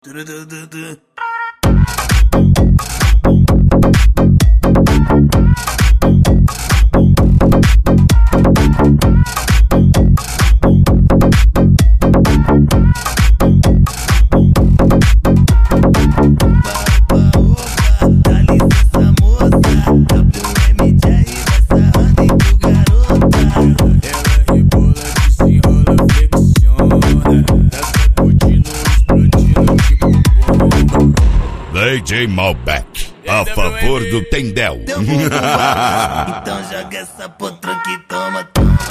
DJ Malbec, a favor do Tendel. Então joga essa potranca e toma,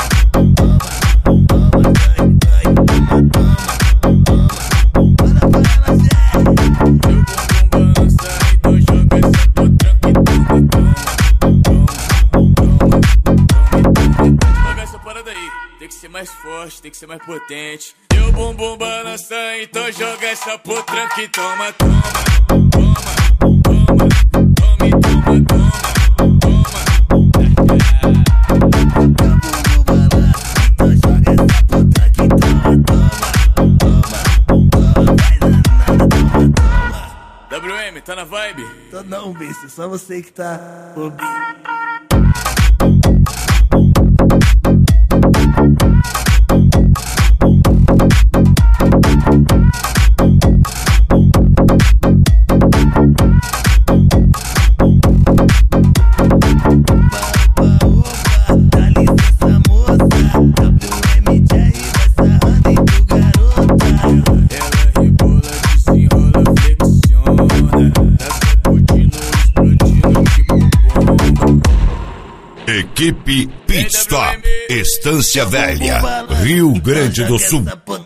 Joga essa parada aí, tem que ser mais forte, tem que ser mais potente. Meu bumbum balança, então joga essa potranca e toma, toma. WM, tá na vibe? Tô não, bicho, só você que tá bobinho. Equipe Pit Stop, Estância Velha, Rio Grande do Sul.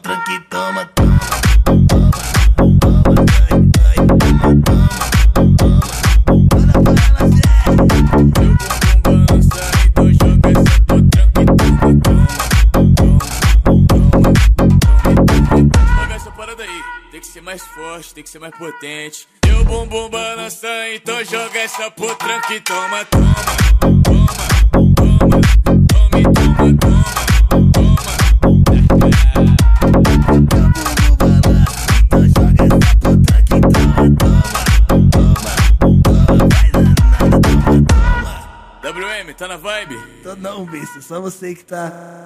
Joga essa parada aí, tem que ser mais forte, tem que ser mais potente. Meu bumbum balança, então joga essa potranca e toma, toma. WM, tá na vibe? Tô não, bicho, só você que tá